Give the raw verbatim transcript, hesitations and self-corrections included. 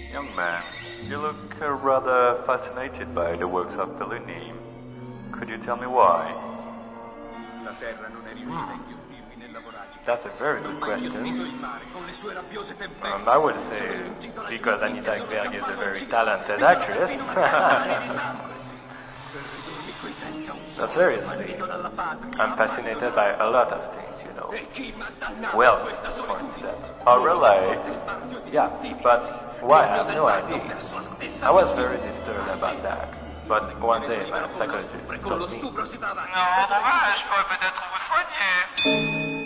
Young man, you look uh, rather fascinated by the works of Fellini. Could you tell me why? That's a very good question. Um, I would say because Anita Ekberg is a very talented actress. No, seriously, I'm fascinated by a lot of things, you know. Well, for instance. Oh, really? Yeah, but why? I have no idea. I was very disturbed about that. But one day, my psychologist told me. Non, dommage, je pourrais peut-être vous soigner.